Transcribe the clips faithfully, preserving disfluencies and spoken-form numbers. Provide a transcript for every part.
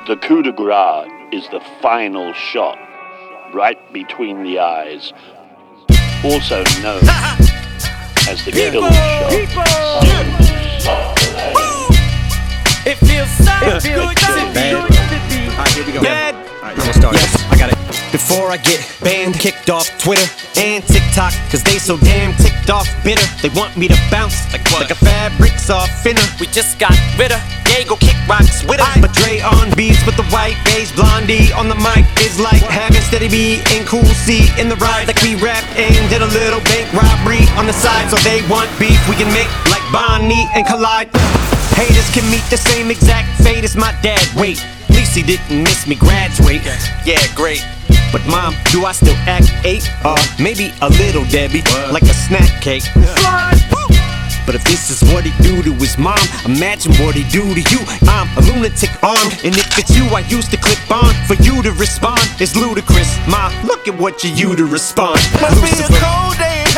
The coup de grace is the final shot, right between the eyes, also known as the kill shot. It feels so It feels good to be bad. good. Alright, here we go. Bad. Alright, I'm gonna start. Yes, I got it. Before I get banned, kicked off Twitter and TikTok, cause they so damn ticked off bitter. They want me to bounce like what? Like a fabric's off finner. We just got rid of Diego kick rocks with her. But Dre on beats with the white beige blondie on the mic is like having Steady B and Cool C in the ride. Like we rapped and did a little bank robbery on the side. So they want beef, we can make like Bonnie and Collide. Haters can meet the same exact fate as my dad. Wait, at least he didn't miss me graduate. Yeah, great. But mom, do I still act eight? Uh, maybe a little Debbie, like a snack cake. But if this is what he do to his mom, imagine what he do to you. I'm a lunatic armed, and if it's you I used to clip on, for you to respond is ludicrous. Ma, look at what you do to respond. Must be a cold day in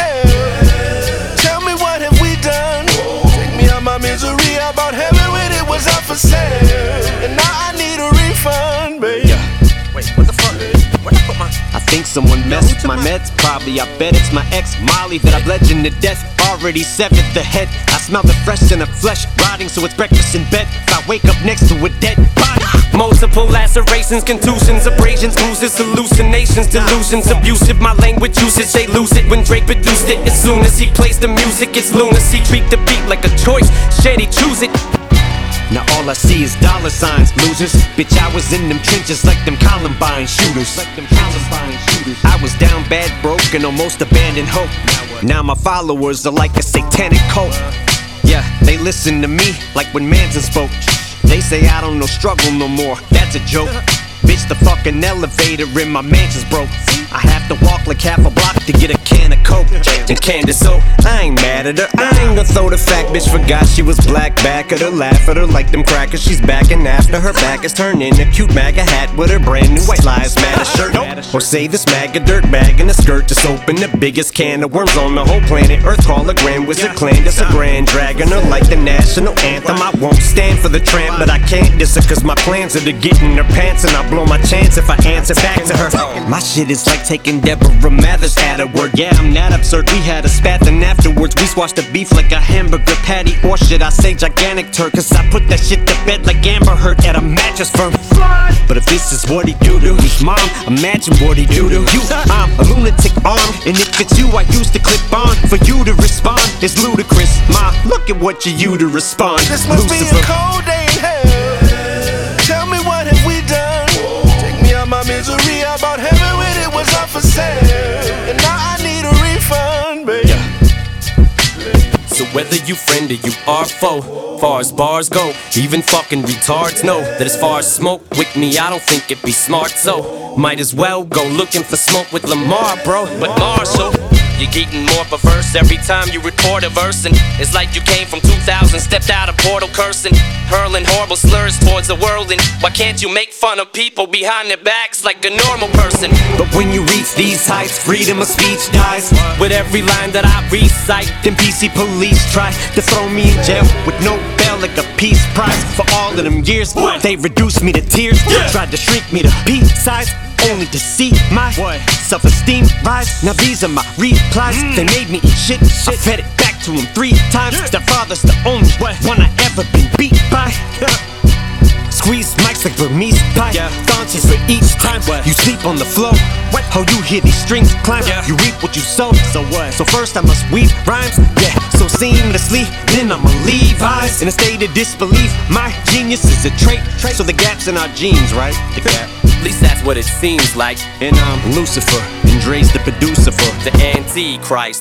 hell. Tell me what have we done? Take me out my misery. I bought heaven when it was up for sale, and now I need a refund, baby. Wait, what the fuck? Where I put my? I think someone messed my meds. Probably, I bet it's my ex Molly that I bludgeoned to death. Already severed the head. I smell the fresh in the flesh, rotting, so it's breakfast in bed. If I wake up next to a dead body. Multiple lacerations, contusions, abrasions, bruises, hallucinations, delusions, abusive. My language usage, they lose it when Drake produced it. As soon as he plays the music, it's lunacy. Treat the beat like a choice, shady, choose it. Now all I see is dollar signs, losers. Bitch, I was in them trenches like them Columbine shooters. Like them Columbine shooters. I was down bad, broke, and almost abandoned hope. Now my followers are like a satanic cult. Yeah, they listen to me like when Manson spoke. They say I don't know struggle no more, that's a joke. Bitch, the fucking elevator in my mansion's broke. I have to walk like half a block to get a can of Coke and Candace, so I ain't mad at her. I ain't gonna throw the fact, bitch forgot she was black. Back at her, laugh at her like them crackers. She's back and after her back is turned in a cute MAGA hat with her brand new white lives matter shirt. Or say this MAGA dirt bag in a skirt just open the biggest can of worms on the whole planet Earth. Hologram was a clan, that's a grand dragon her like the national anthem. I won't stand for the tramp, but I can't diss her cause my plans are to get in her pants and I'll blow my chance if I answer back to her. My shit is like taking Deborah Mathers at her word. Yeah, I'm not absurd. We had a spat and afterwards we squashed the beef like a hamburger patty. Or should I say gigantic turd? Cause I put that shit to bed like Amber Heard at a mattress firm. But if this is what he do to his mom, imagine what he do to you. I'm a lunatic armed, and if it's you I used to clip on, for you to respond is ludicrous. Ma, look at what you do to respond. This must Lucifer. be a cold day in hell. Tell me what have we done? Take me out my misery. I bought heaven when it was up for sale, and now I need a refund, baby. So whether you friend or you are foe, far as bars go, even fucking retards know that as far as smoke with me, I don't think it'd be smart. So might as well go looking for smoke with Lamar, bro. But Marshall, you're getting more perverse every time you record a verse, and it's like you came from two thousand, stepped out a portal cursing, hurling horrible slurs towards the world. And why can't you make fun of people behind their backs like a normal person? But when you reach these heights, freedom of speech dies with every line that I recite. Then P C police try to throw me in jail with no bail, like a peace prize. For all of them years, they reduced me to tears, tried to shrink me to pea-size, only to see my self-esteem rise. Now these are my replies. They made me eat shit, I fed it back to them three times. Their father's the only one I ever been beat by. Squeeze mics like Burmese pie. Daunches for each time you sleep on the floor. How you hear these strings climb, you reap what you sow. So what? So first I must weave rhymes, yeah, so seamlessly. Then I'ma leave eyes in a state of disbelief. My genius is a trait, so the gap's in our genes, right? The gap. At least that's what it seems like. And I'm Lucifer, and Dre's the producer for the Antichrist.